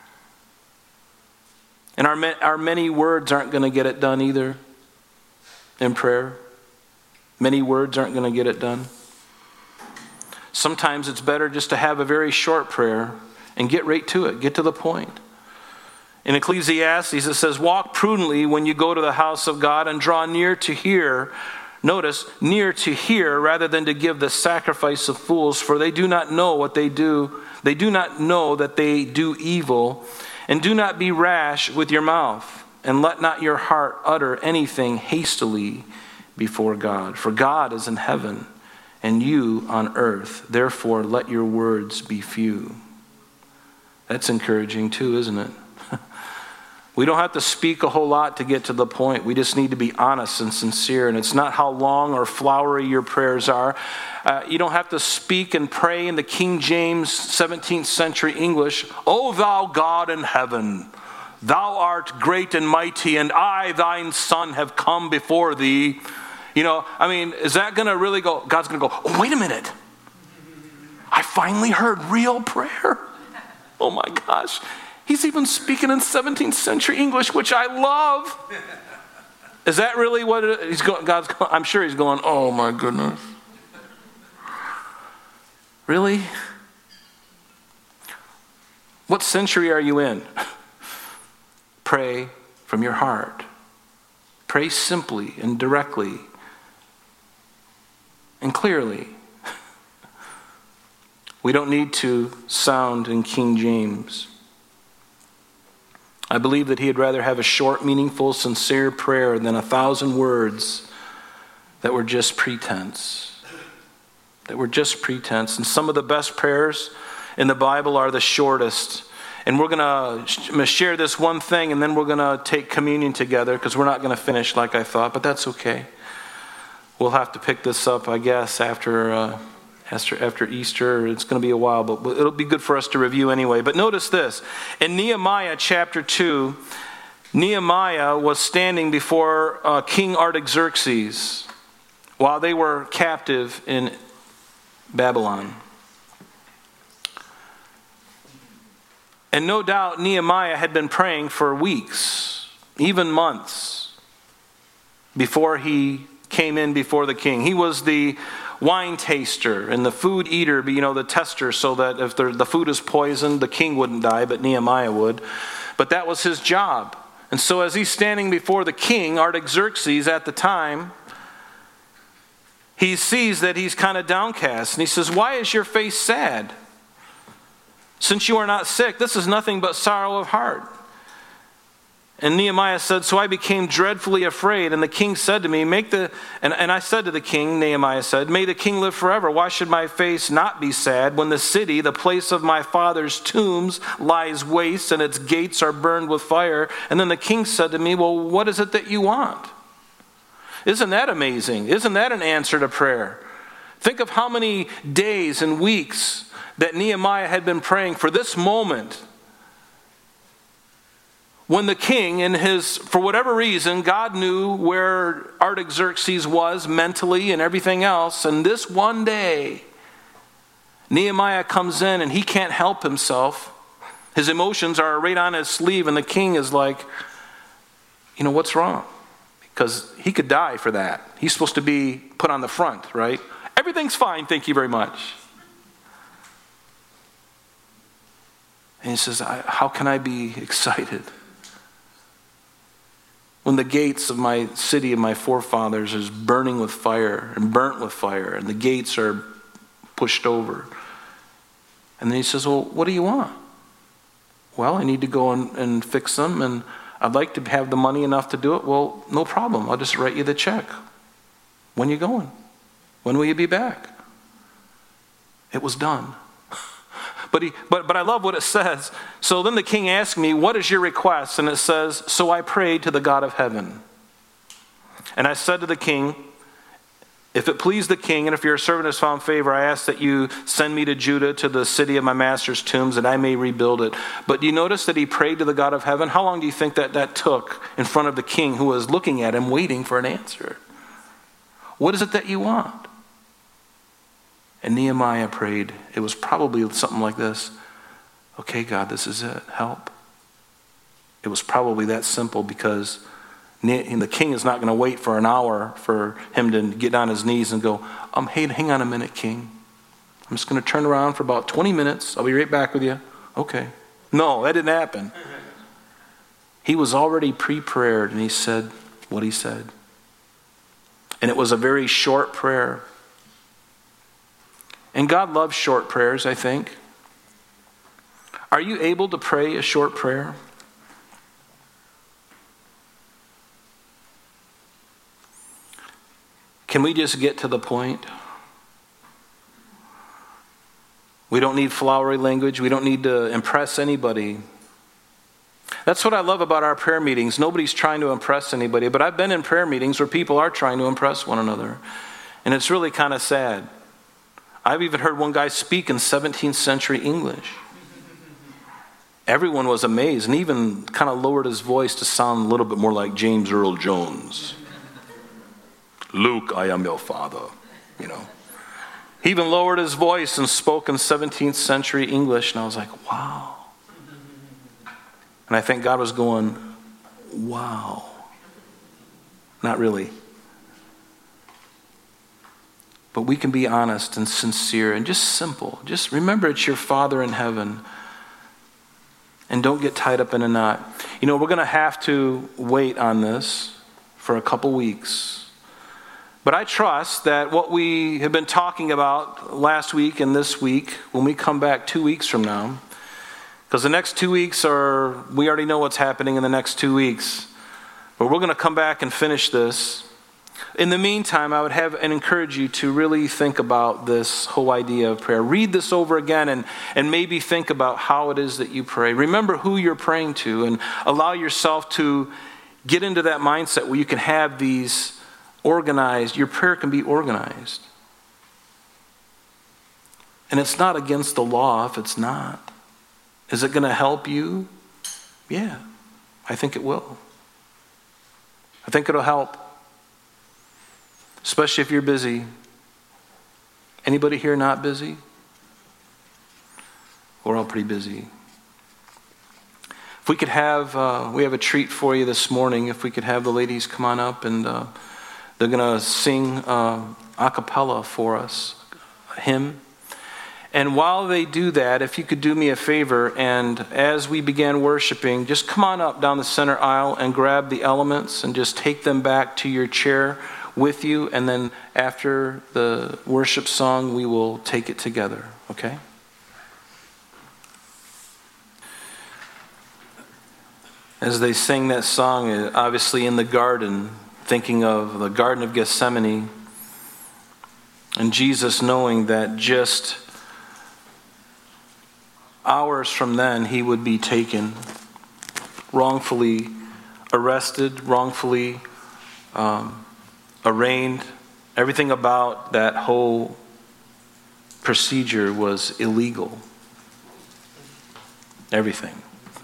And our, our many words aren't going to get it done either in prayer. Many words aren't going to get it done. Sometimes it's better just to have a very short prayer and get right to it. Get to the point. In Ecclesiastes, it says, walk prudently when you go to the house of God and draw near to hear. Notice, near to hear rather than to give the sacrifice of fools, for they do not know what they do. They do not know that they do evil. And do not be rash with your mouth, and let not your heart utter anything hastily before God. For God is in heaven, and you on earth. Therefore, let your words be few. That's encouraging too, isn't it? We don't have to speak a whole lot to get to the point. We just need to be honest and sincere. And it's not how long or flowery your prayers are. Uh, you don't have to speak and pray in the King James seventeenth century English. O thou God in heaven, thou art great and mighty, and I, thine son, have come before thee. You know, I mean, is that going to really go? God's going to go, oh, wait a minute. I finally heard real prayer. Oh my gosh. He's even speaking in seventeenth century English, which I love. Is that really what it, he's going? God's going, I'm sure he's going, oh my goodness. Really? What century are you in? Pray from your heart. Pray simply and directly and clearly. We don't need to sound in King James. I believe that he'd rather have a short, meaningful, sincere prayer than a thousand words that were just pretense. That were just pretense. And some of the best prayers in the Bible are the shortest. And we're going to share this one thing, and then we're going to take communion together, because we're not going to finish like I thought, but that's okay. We'll have to pick this up, I guess, after... Uh, After, after Easter. It's going to be a while, but it'll be good for us to review anyway. But notice this. In Nehemiah chapter two, Nehemiah was standing before uh, King Artaxerxes while they were captive in Babylon. And no doubt Nehemiah had been praying for weeks, even months, before he came in before the king. He was the wine taster and the food eater, you know, the tester, so that if the food is poisoned, the king wouldn't die, but Nehemiah would. But that was his job. And so as he's standing before the king, Artaxerxes at the time, he sees that he's kind of downcast. And he says, why is your face sad? Since you are not sick, this is nothing but sorrow of heart. And Nehemiah said, so I became dreadfully afraid. And the king said to me, make the, and, and I said to the king, Nehemiah said, may the king live forever. Why should my face not be sad when the city, the place of my father's tombs, lies waste and its gates are burned with fire? And then the king said to me, well, what is it that you want? Isn't that amazing? Isn't that an answer to prayer? Think of how many days and weeks that Nehemiah had been praying for this moment. When the king, in his, for whatever reason, God knew where Artaxerxes was mentally and everything else. And this one day, Nehemiah comes in and he can't help himself. His emotions are right on his sleeve, and the king is like, you know, what's wrong? Because he could die for that. He's supposed to be put on the front, right? Everything's fine, thank you very much. And he says, how can I be excited when the gates of my city of my forefathers is burning with fire and burnt with fire, and the gates are pushed over? And then he says, well, what do you want? Well, I need to go and, and fix them, and I'd like to have the money enough to do it. Well, no problem. I'll just write you the check. When you going? When will you be back? It was done. But, he, but but I love what it says. So then the king asked me, what is your request? And it says, so I prayed to the God of heaven. And I said to the king, if it please the king, and if your servant has found favor, I ask that you send me to Judah, to the city of my master's tombs, that I may rebuild it. But do you notice that he prayed to the God of heaven? How long do you think that that took in front of the king, who was looking at him, waiting for an answer? What is it that you want? And Nehemiah prayed. It was probably something like this. Okay, God, this is it. Help. It was probably that simple, because the king is not going to wait for an hour for him to get on his knees and go, um, hey, hang on a minute, king. I'm just going to turn around for about twenty minutes. I'll be right back with you. Okay. No, that didn't happen. He was already pre-prayed, and he said what he said. And it was a very short prayer. And God loves short prayers, I think. Are you able to pray a short prayer? Can we just get to the point? We don't need flowery language. We don't need to impress anybody. That's what I love about our prayer meetings. Nobody's trying to impress anybody, but I've been in prayer meetings where people are trying to impress one another. And it's really kind of sad. I've even heard one guy speak in seventeenth century English. Everyone was amazed, and even kind of lowered his voice to sound a little bit more like James Earl Jones. Luke, I am your father, you know. He even lowered his voice and spoke in seventeenth century English, and I was like, wow. And I think God was going, wow. Not really. But we can be honest and sincere and just simple. Just remember it's your Father in heaven. And don't get tied up in a knot. You know, we're going to have to wait on this for a couple weeks. But I trust that what we have been talking about last week and this week, when we come back two weeks from now, because the next two weeks are, we already know what's happening in the next two weeks. But we're going to come back and finish this. In the meantime, I would have and encourage you to really think about this whole idea of prayer. Read this over again and, and maybe think about how it is that you pray. Remember who you're praying to, and allow yourself to get into that mindset where you can have these organized, your prayer can be organized. And it's not against the law if it's not. Is it going to help you? Yeah, I think it will. I think it'll help. Especially if you're busy. Anybody here not busy? We're all pretty busy. If we could have, uh, we have a treat for you this morning. If we could have the ladies come on up, and uh, they're going to sing uh, a cappella for us, a hymn. And while they do that, if you could do me a favor, and as we begin worshiping, just come on up down the center aisle and grab the elements and just take them back to your chair with you, and then after the worship song, we will take it together, okay? As they sang that song, obviously in the garden, thinking of the Garden of Gethsemane, and Jesus knowing that just hours from then he would be taken, wrongfully arrested, wrongfully um, arraigned. Everything about that whole procedure was illegal. Everything.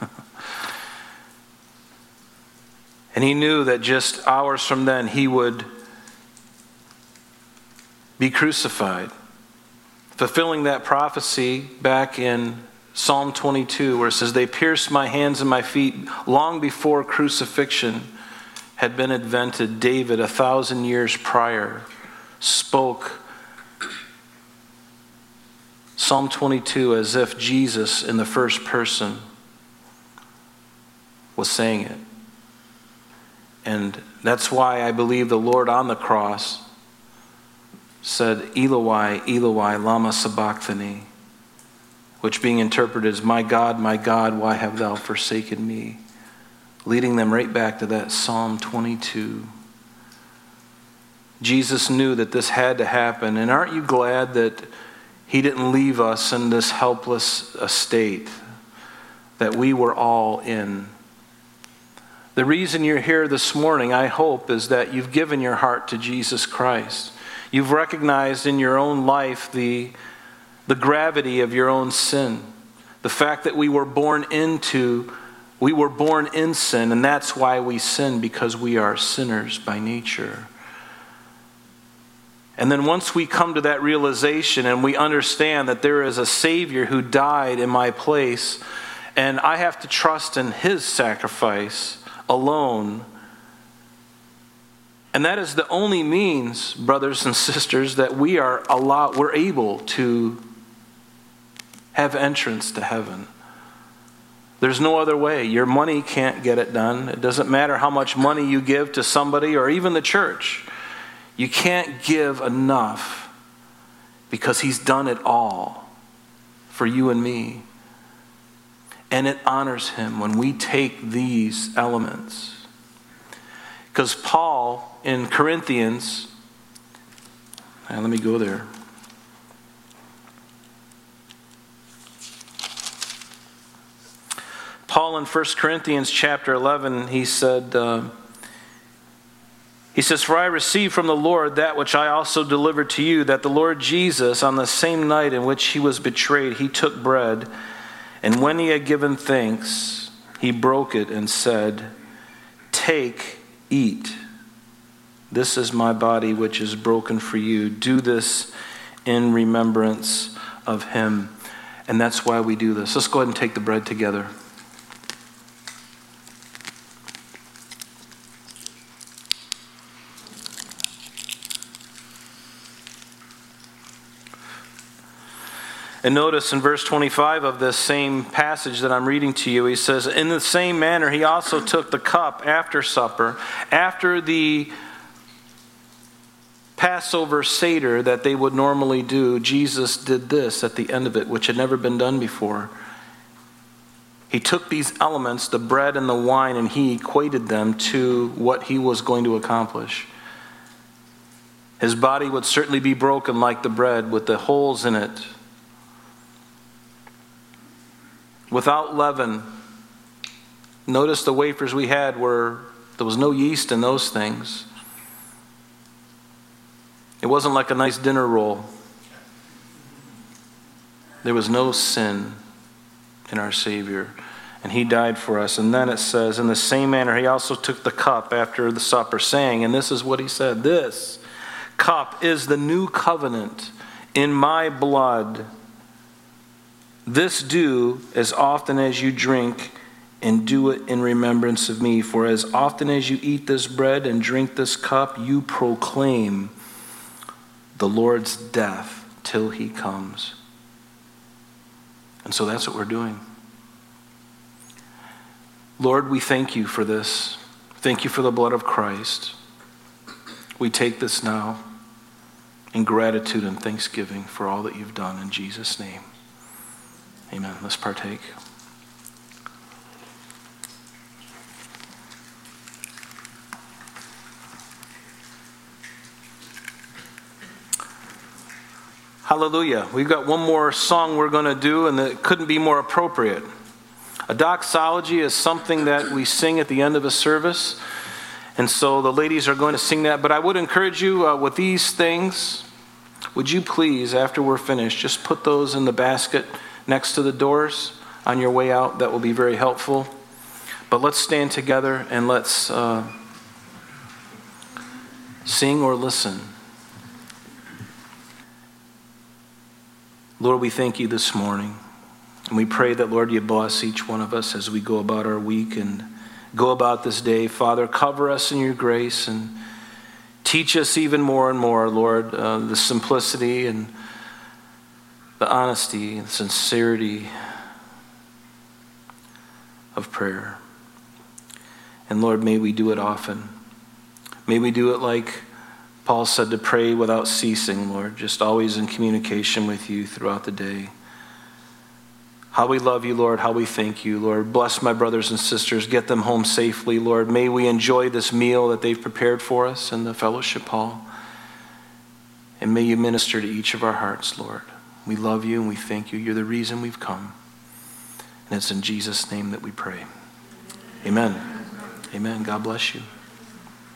And he knew that just hours from then he would be crucified, fulfilling that prophecy back in Psalm twenty-two, where it says, "They pierced my hands and my feet." Long before crucifixion had been invented, David, a thousand years prior, spoke Psalm twenty-two as if Jesus in the first person was saying it. And that's why I believe the Lord on the cross said, "Eloi, Eloi, lama sabachthani," which being interpreted as, "My God, my God, why have thou forsaken me?" Leading them right back to that Psalm twenty-two. Jesus knew that this had to happen. And aren't you glad that he didn't leave us in this helpless state that we were all in? The reason you're here this morning, I hope, is that you've given your heart to Jesus Christ. You've recognized in your own life the, the gravity of your own sin. The fact that we were born into, we were born in sin, and that's why we sin, because we are sinners by nature. And then once we come to that realization and we understand that there is a Savior who died in my place, and I have to trust in his sacrifice alone. And that is the only means, brothers and sisters, that we are allowed, we're able to have entrance to heaven. There's no other way. Your money can't get it done. It doesn't matter how much money you give to somebody or even the church. You can't give enough, because he's done it all for you and me. And it honors him when we take these elements. Because Paul in Corinthians, and let me go there. Paul in First Corinthians chapter eleven, he said, uh, he says, "For I received from the Lord that which I also delivered to you, that the Lord Jesus, on the same night in which he was betrayed, he took bread, and when he had given thanks, he broke it and said, 'Take, eat. This is my body which is broken for you. Do this in remembrance of him.'" And that's why we do this. Let's go ahead and take the bread together. And notice in verse twenty-five of this same passage that I'm reading to you, he says, "In the same manner, he also took the cup after supper," after the Passover Seder that they would normally do. Jesus did this at the end of it, which had never been done before. He took these elements, the bread and the wine, and he equated them to what he was going to accomplish. His body would certainly be broken like the bread, with the holes in it. Without leaven. Notice the wafers we had were, there was no yeast in those things. It wasn't like a nice dinner roll. There was no sin in our Savior, and he died for us. And then it says, in the same manner, he also took the cup after the supper, saying, and this is what he said, "This cup is the new covenant in my blood. This do as often as you drink, and do it in remembrance of me. For as often as you eat this bread and drink this cup, you proclaim the Lord's death till he comes." And so that's what we're doing. Lord, we thank you for this. Thank you for the blood of Christ. We take this now in gratitude and thanksgiving for all that you've done in Jesus' name. Amen. Let's partake. Hallelujah. We've got one more song we're going to do, and it couldn't be more appropriate. A doxology is something that we sing at the end of a service. And so the ladies are going to sing that. But I would encourage you uh, with these things, would you please, after we're finished, just put those in the basket next to the doors on your way out. That will be very helpful. But let's stand together and let's uh, sing or listen. Lord, we thank you this morning. And we pray that, Lord, you bless each one of us as we go about our week and go about this day. Father, cover us in your grace and teach us even more and more, Lord, uh, the simplicity and the honesty and sincerity of prayer. And Lord, may we do it often. May we do it like Paul said, to pray without ceasing, Lord, just always in communication with you throughout the day. How we love you, Lord, how we thank you, Lord. Bless my brothers and sisters. Get them home safely, Lord. May we enjoy this meal that they've prepared for us in the fellowship hall. And may you minister to each of our hearts, Lord. We love you and we thank you. You're the reason we've come. And it's in Jesus' name that we pray. Amen. Amen. God bless you.